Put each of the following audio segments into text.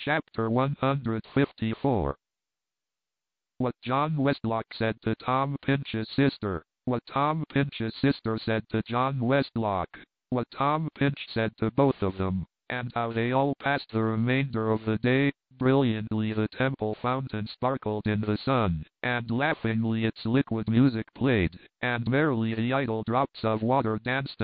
Chapter 154. What John Westlock said to Tom Pinch's sister. What Tom Pinch's sister said to John Westlock. What Tom Pinch said to both of them, and how they all passed the remainder of the day. Brilliantly the temple fountain sparkled in the sun, and laughingly its liquid music played, and merrily the idle drops of water danced,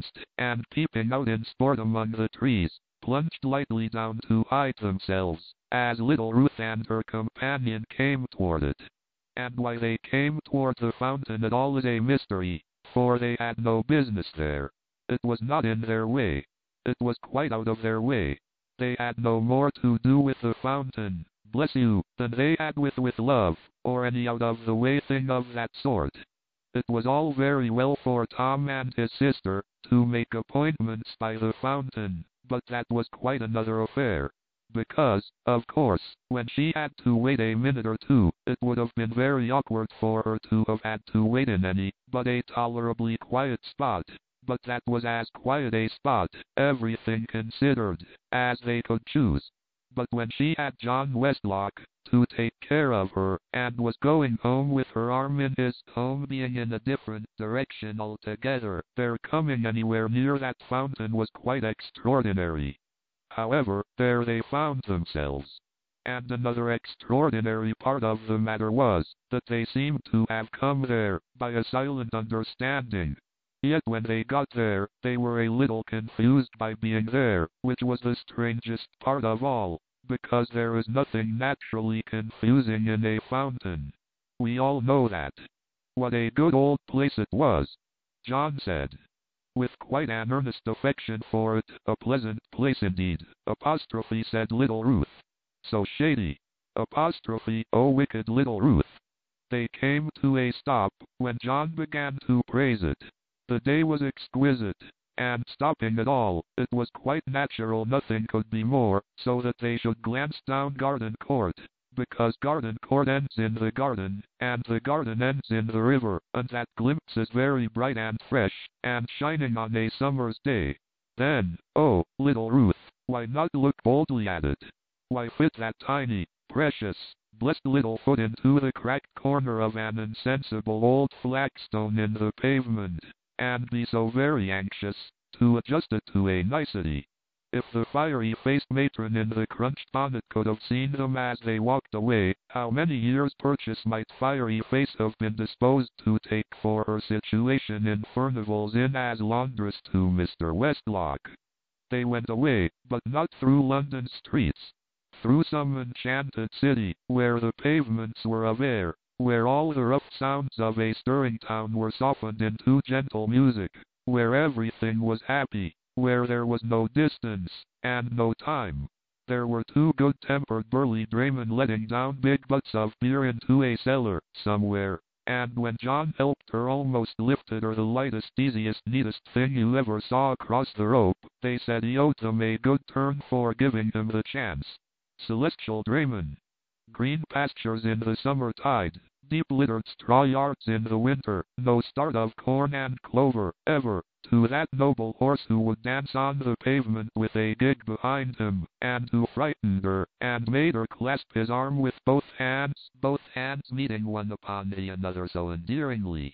and peeping out in sport among the trees, plunged lightly down to hide themselves, as little Ruth and her companion came toward it. And why they came toward the fountain at all is a mystery, for they had no business there. It was not in their way. It was quite out of their way. They had no more to do with the fountain, bless you, than they had with love, or any out-of-the-way thing of that sort. It was all very well for Tom and his sister to make appointments by the fountain, but that was quite another affair. Because, of course, when she had to wait a minute or two, it would have been very awkward for her to have had to wait in any but a tolerably quiet spot. But that was as quiet a spot, everything considered, as they could choose. But when she had John Westlock to take care of her, and was going home with her arm in his, home being in a different direction altogether, their coming anywhere near that fountain was quite extraordinary. However, there they found themselves. And another extraordinary part of the matter was, that they seemed to have come there by a silent understanding. Yet when they got there, they were a little confused by being there, which was the strangest part of all, because there is nothing naturally confusing in a fountain. We all know that. What a good old place it was, John said, with quite an earnest affection for it. A pleasant place indeed, apostrophe, said little Ruth. So shady, apostrophe, oh wicked little Ruth. They came to a stop, when John began to praise it. The day was exquisite, and stopping at all, it was quite natural nothing could be more, so that they should glance down Garden Court, because Garden Court ends in the garden, and the garden ends in the river, and that glimpse is very bright and fresh, and shining on a summer's day. Then, oh, little Ruth, why not look boldly at it? Why fit that tiny, precious, blessed little foot into the cracked corner of an insensible old flagstone in the pavement, and be so very anxious to adjust it to a nicety? If the fiery-faced matron in the crunched bonnet could have seen them as they walked away, how many years' purchase might Fiery-Face have been disposed to take for her situation in Furnival's Inn as laundress to Mr. Westlock? They went away, but not through London streets. Through some enchanted city, where the pavements were of air, where all the rough sounds of a stirring town were softened into gentle music, where everything was happy, where there was no distance, and no time. There were two good-tempered burly draymen letting down big butts of beer into a cellar, somewhere, and when John helped her almost lifted her the lightest, easiest, neatest thing you ever saw across the rope, they said he owed them a good turn for giving him the chance. Celestial draymen. Green pastures in the summer tide, deep littered straw yards in the winter, no start of corn and clover, ever, to that noble horse who would dance on the pavement with a gig behind him, and who frightened her, and made her clasp his arm with both hands meeting one upon the other so endearingly,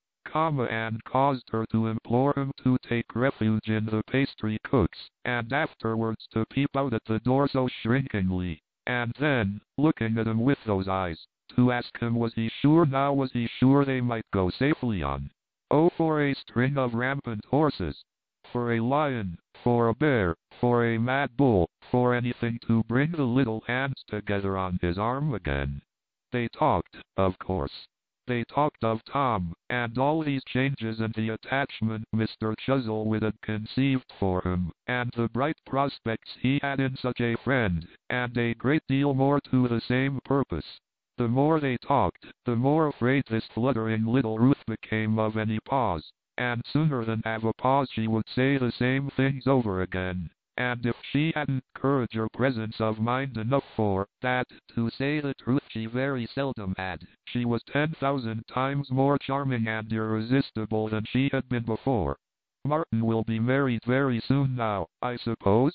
and caused her to implore him to take refuge in the pastry cook's, and afterwards to peep out at the door so shrinkingly, and then, looking at him with those eyes, to ask him was he sure they might go safely on. Oh, for a string of rampant horses, for a lion, for a bear, for a mad bull, for anything to bring the little hands together on his arm again. They talked, of course. They talked of Tom, and all these changes and the attachment Mr. Chuzzlewit had conceived for him, and the bright prospects he had in such a friend, and a great deal more to the same purpose. The more they talked, the more afraid this fluttering little Ruth became of any pause, and sooner than have a pause she would say the same things over again. And if she hadn't courage or presence of mind enough for that, to say the truth she very seldom had, she was 10,000 times more charming and irresistible than she had been before. Martin will be married very soon now, I suppose?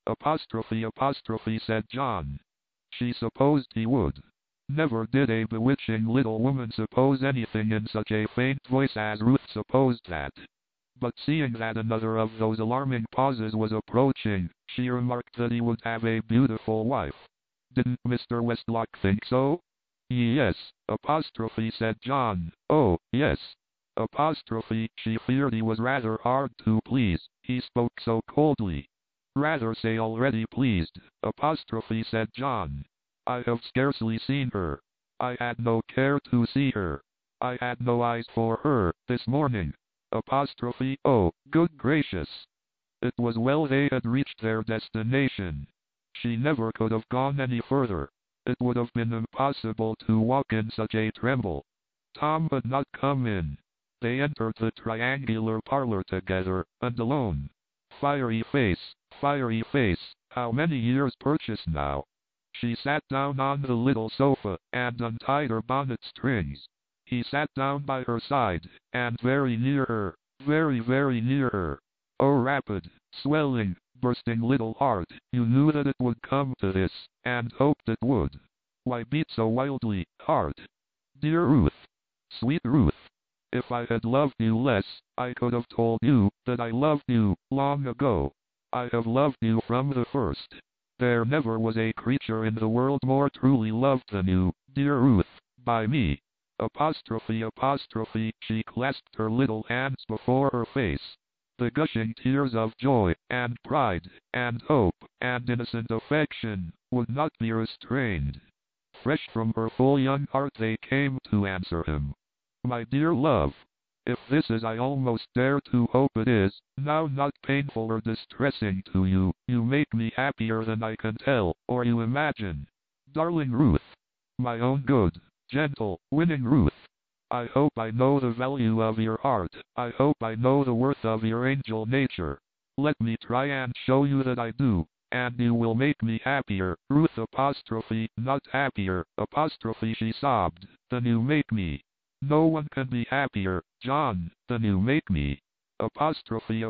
Apostrophe, said John. She supposed he would. Never did a bewitching little woman suppose anything in such a faint voice as Ruth supposed that. But seeing that another of those alarming pauses was approaching, she remarked that he would have a beautiful wife. Didn't Mr. Westlock think so? Yes, apostrophe, said John. Oh, yes. Apostrophe, she feared he was rather hard to please, he spoke so coldly. Rather say already pleased, apostrophe, said John. I have scarcely seen her. I had no care to see her. I had no eyes for her, this morning. Apostrophe, oh, good gracious. It was well they had reached their destination. She never could have gone any further. It would have been impossible to walk in such a tremble. Tom had not come in. They entered the triangular parlor together, and alone. Fiery face, how many years purchased now? She sat down on the little sofa, and untied her bonnet strings. He sat down by her side, and very near her, very, very near her. Oh, rapid, swelling, bursting little heart, you knew that it would come to this, and hoped it would. Why beat so wildly, heart? Dear Ruth, sweet Ruth, if I had loved you less, I could have told you that I loved you, long ago. I have loved you from the first. There never was a creature in the world more truly loved than you, dear Ruth, by me. Apostrophe, she clasped her little hands before her face. The gushing tears of joy, and pride, and hope, and innocent affection, would not be restrained. Fresh from her full young heart they came to answer him. My dear love, if this is I almost dare to hope it is, now not painful or distressing to you, you make me happier than I can tell, or you imagine. Darling Ruth, my own good, gentle, winning Ruth, I hope I know the value of your heart, I hope I know the worth of your angel nature. Let me try and show you that I do, and you will make me happier, Ruth apostrophe, not happier, apostrophe she sobbed, than you make me. No one can be happier, John, than you make me. Apostrophe,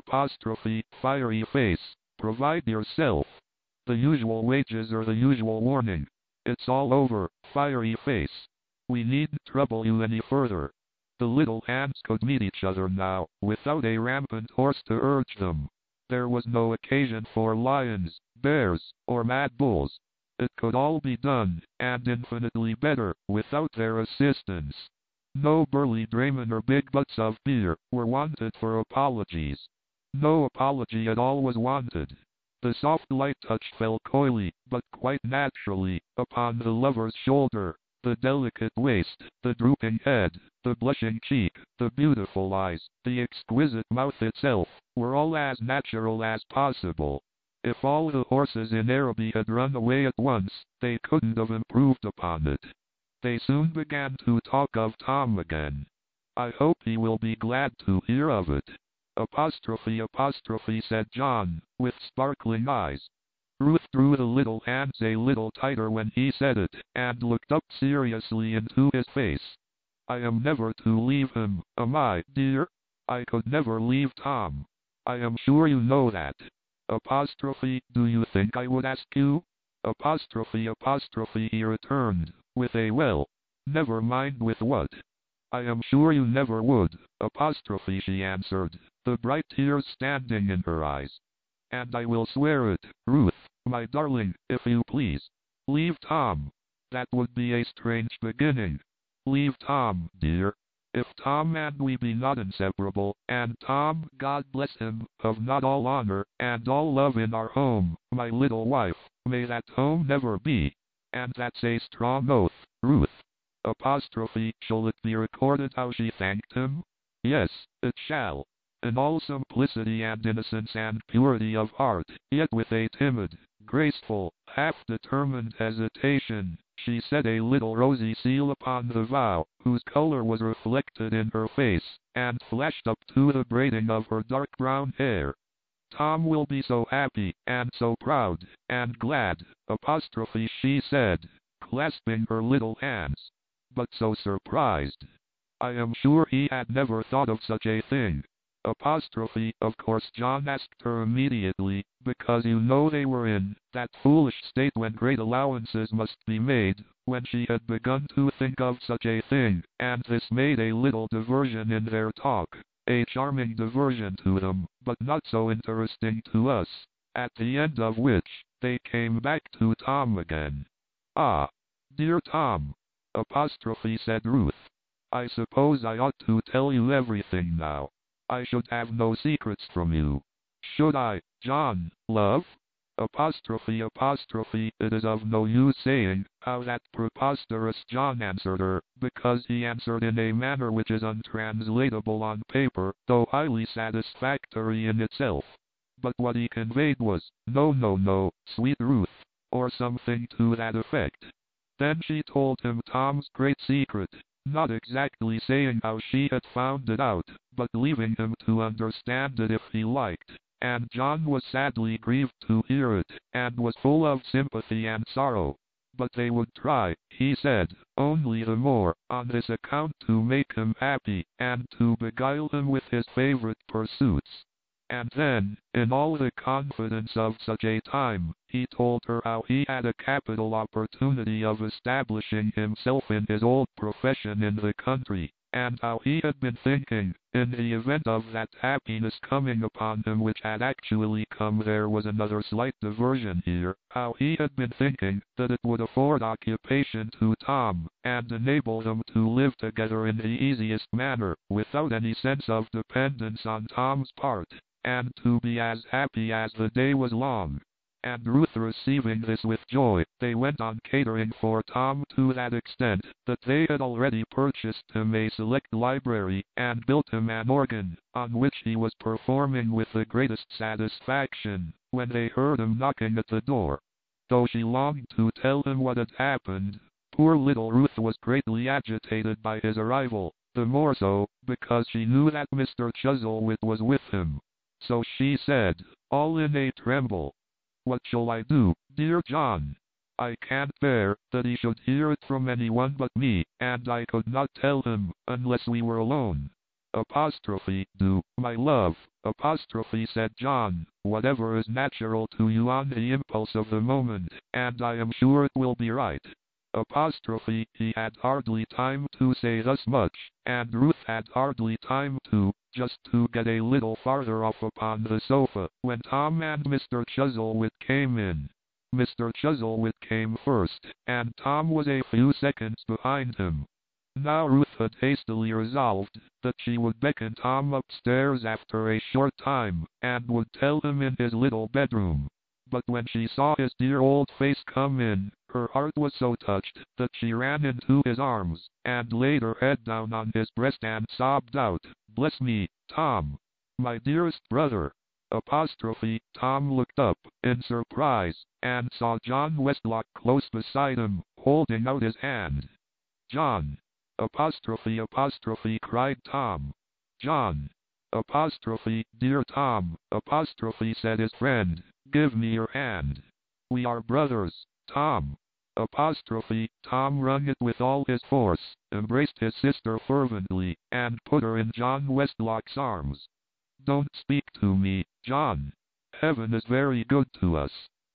fiery face, provide yourself. The usual wages or the usual warning. It's all over, fiery face. We needn't trouble you any further. The little hands could meet each other now, without a rampant horse to urge them. There was no occasion for lions, bears, or mad bulls. It could all be done, and infinitely better, without their assistance. No burly draymen or big butts of beer were wanted for apologies. No apology at all was wanted. The soft light touch fell coyly, but quite naturally, upon the lover's shoulder. The delicate waist, the drooping head, the blushing cheek, the beautiful eyes, the exquisite mouth itself, were all as natural as possible. If all the horses in Araby had run away at once, they couldn't have improved upon it. They soon began to talk of Tom again. I hope he will be glad to hear of it. Apostrophe, said John, with sparkling eyes. Ruth drew the little hands a little tighter when he said it, and looked up seriously into his face. I am never to leave him, am I, dear? I could never leave Tom. I am sure you know that. Apostrophe, do you think I would ask you? Apostrophe, he returned, with a well, never mind with what. I am sure you never would, apostrophe she answered, the bright tears standing in her eyes. And I will swear it, Ruth, my darling, if you please. Leave Tom. That would be a strange beginning. Leave Tom, dear. If Tom and we be not inseparable, and Tom, God bless him, have not all honor, and all love in our home, my little wife, may that home never be. And that's a strong oath, Ruth. Apostrophe, shall it be recorded how she thanked him? Yes, it shall. In all simplicity and innocence and purity of heart, yet with a timid, graceful, half-determined hesitation, she set a little rosy seal upon the vow, whose color was reflected in her face, and flashed up to the braiding of her dark brown hair. Tom will be so happy, and so proud, and glad, apostrophe she said, clasping her little hands, but so surprised. I am sure he had never thought of such a thing. Apostrophe. Of course John asked her immediately, because you know they were in that foolish state when great allowances must be made, when she had begun to think of such a thing, and this made a little diversion in their talk, a charming diversion to them, but not so interesting to us, at the end of which, they came back to Tom again. Ah, dear Tom, apostrophe said Ruth. I suppose I ought to tell you everything now. I should have no secrets from you. Should I, John, love? Apostrophe. It is of no use saying how that preposterous John answered her, because he answered in a manner which is untranslatable on paper, though highly satisfactory in itself. But what he conveyed was, no, sweet Ruth, or something to that effect. Then she told him Tom's great secret, not exactly saying how she had found it out, but leaving him to understand it if he liked, and John was sadly grieved to hear it, and was full of sympathy and sorrow. But they would try, he said, only the more, on this account to make him happy, and to beguile him with his favorite pursuits. And then, in all the confidence of such a time, he told her how he had a capital opportunity of establishing himself in his old profession in the country, and how he had been thinking, in the event of that happiness coming upon him which had actually come. There was another slight diversion here, how he had been thinking that it would afford occupation to Tom, and enable them to live together in the easiest manner, without any sense of dependence on Tom's part, and to be as happy as the day was long. And Ruth receiving this with joy, they went on catering for Tom to that extent, that they had already purchased him a select library, and built him an organ, on which he was performing with the greatest satisfaction, when they heard him knocking at the door. Though she longed to tell him what had happened, poor little Ruth was greatly agitated by his arrival, the more so, because she knew that Mr. Chuzzlewit was with him. So she said, all in a tremble, what shall I do, dear John? I can't bear that he should hear it from anyone but me, and I could not tell him, unless we were alone. Apostrophe, do, my love, apostrophe said John, whatever is natural to you on the impulse of the moment, and I am sure it will be right. Apostrophe, he had hardly time to say thus much, and Ruth had hardly time to get a little farther off upon the sofa, when Tom and Mr. Chuzzlewit came in. Mr. Chuzzlewit came first, and Tom was a few seconds behind him. Now Ruth had hastily resolved that she would beckon Tom upstairs after a short time, and would tell him in his little bedroom. But when she saw his dear old face come in, her heart was so touched that she ran into his arms, and laid her head down on his breast and sobbed out, Bless me, Tom, my dearest brother. Apostrophe, Tom looked up, in surprise, and saw John Westlock close beside him, holding out his hand. John! Apostrophe, cried Tom. John! Apostrophe, dear Tom, apostrophe said his friend, give me your hand. We are brothers, Tom. Apostrophe, Tom wrung it with all his force, embraced his sister fervently, and put her in John Westlock's arms. Don't speak to me, John. Heaven is very good to us.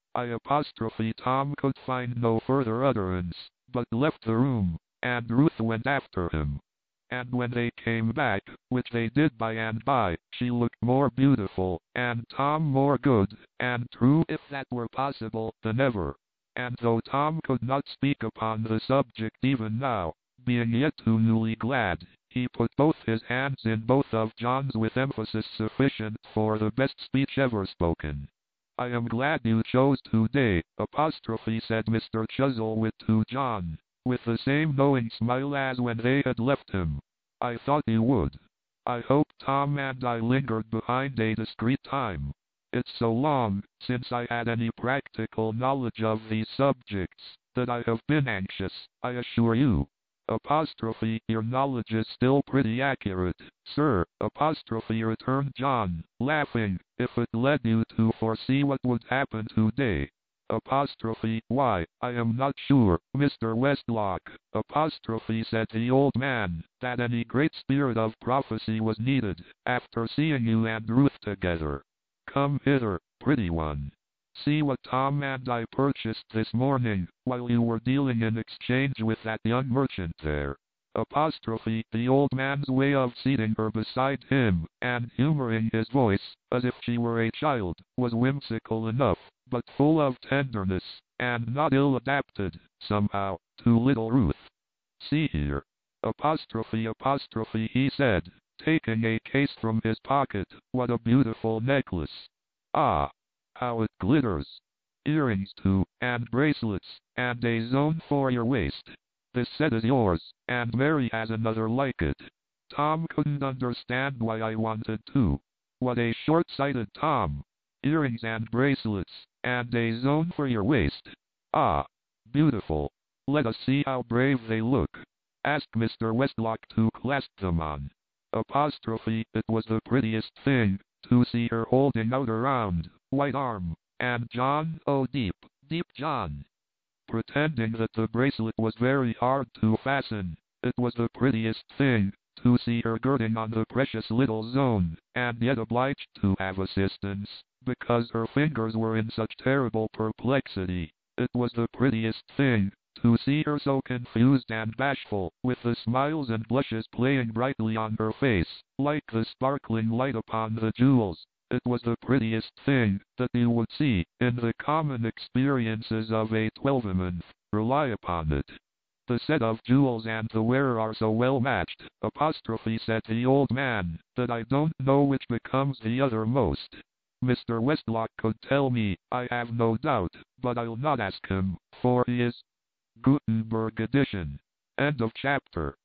Tom could find no further utterance, but left the room, and Ruth went after him. And when they came back, which they did by and by, she looked more beautiful, and Tom more good, and true if that were possible, than ever. And though Tom could not speak upon the subject even now, being yet too newly glad, he put both his hands in both of John's with emphasis sufficient for the best speech ever spoken. I am glad you chose today, apostrophe said Mr. Chuzzlewit to John, with the same knowing smile as when they had left him. I thought you would. I hope Tom and I lingered behind a discreet time. It's so long since I had any practical knowledge of these subjects, that I have been anxious, I assure you. Apostrophe, your knowledge is still pretty accurate, sir, apostrophe returned John, laughing, if it led you to foresee what would happen today. Apostrophe, why, I am not sure, Mr. Westlock. Apostrophe, said the old man, that any great spirit of prophecy was needed, after seeing you and Ruth together. Come hither, pretty one. See what Tom and I purchased this morning, while you were dealing in exchange with that young merchant there. Apostrophe, the old man's way of seating her beside him, and humoring his voice, as if she were a child, was whimsical enough, but full of tenderness, and not ill adapted, somehow, to little Ruth. See here. Apostrophe, he said, taking a case from his pocket, what a beautiful necklace. Ah, how it glitters. Earrings too, and bracelets, and a zone for your waist. This set is yours, and Mary has another like it. Tom couldn't understand why I wanted two. What a short-sighted Tom. Earrings and bracelets, and a zone for your waist. Ah, beautiful. Let us see how brave they look. Ask Mr. Westlock to clasp them on. Apostrophe, it was the prettiest thing, to see her holding out her round, white arm, and John, oh deep, deep John, pretending that the bracelet was very hard to fasten. It was the prettiest thing, to see her girding on the precious little zone, and yet obliged to have assistance, because her fingers were in such terrible perplexity. It was the prettiest thing, to see her so confused and bashful, with the smiles and blushes playing brightly on her face, like the sparkling light upon the jewels. It was the prettiest thing that you would see in the common experiences of a 12-month. Rely upon it. The set of jewels and the wearer are so well matched, apostrophe, said the old man, that I don't know which becomes the other most. Mr. Westlock could tell me, I have no doubt, but I'll not ask him, for he is Gutenberg edition. End of chapter.